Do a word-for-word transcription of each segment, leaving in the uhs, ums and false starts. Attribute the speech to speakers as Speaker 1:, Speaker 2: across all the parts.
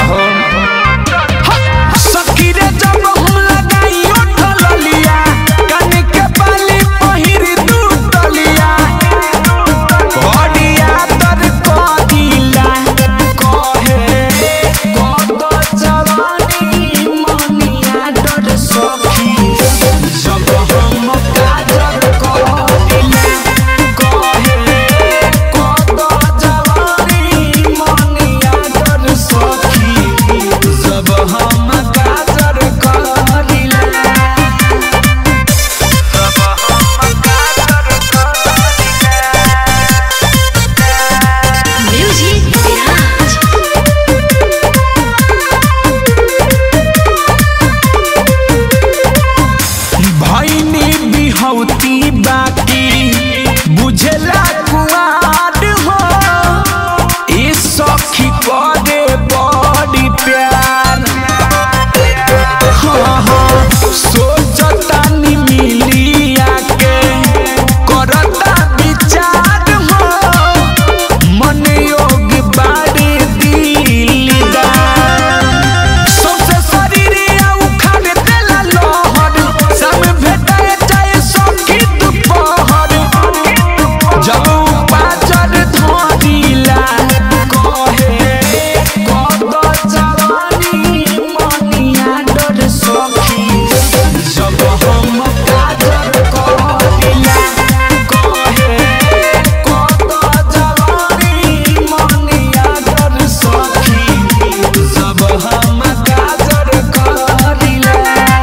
Speaker 1: हो सखी रे जब हम लगाई उठल लिया कान के बाली पहिर दू तलिया बड़िया तर को दिला कहे कद जवानी मनिया डर सखी जब हम काजर को दिला कहे कद जवानी मनिया डर सखी जब हम काजर को दिला जब हम काजर को
Speaker 2: Music Garage.
Speaker 1: भैनी बिहौती बाकी बुझला कुआर हो ए सखी करे बड़ी प्यार हाँ हाँ सोचता नी मिली आके करता विचार हो मन योग बाड़ी दिलदार सबसे शरीरिया उखाड़ देला लोहर सब भेटाए चाहे सखी दुपहर जब पाचर धरिला कहे कद जवानी मनिया डर सखी जब हम काजर करिला कहे कद जवानी मनिया डर सखी जब हम काजर करिला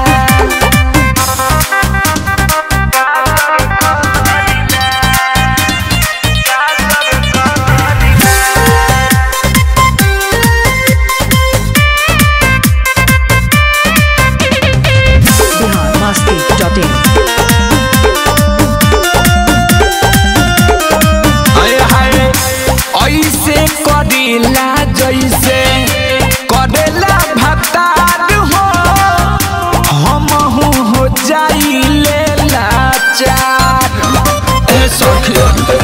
Speaker 3: biharmasti dot in.
Speaker 1: हाय हाय ऐसे करेला जैसे करेला भतार हो हमहू हो जाइले लाचार ए सखी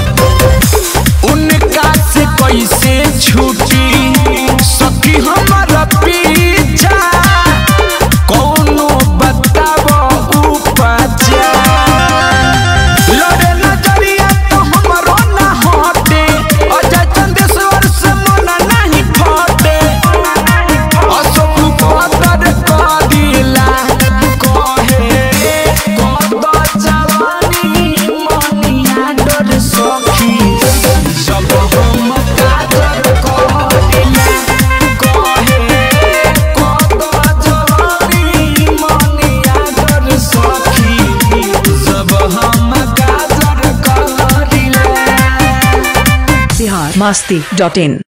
Speaker 1: उनका से कैसे छूटी सखी हमारा पीछा कौनो बताबो उपाचार लड़े नजरिया तो हमरो ना हटे अजय चंदेश्वर से मन नहीं फटे अशोक पतर को दिला कहे कद जवानी मनिया डर सखी जब हम काजर को दिला कहे कद जवानी मनिया डर सखी जब हम काजर को दिला
Speaker 3: biharmasti dot in.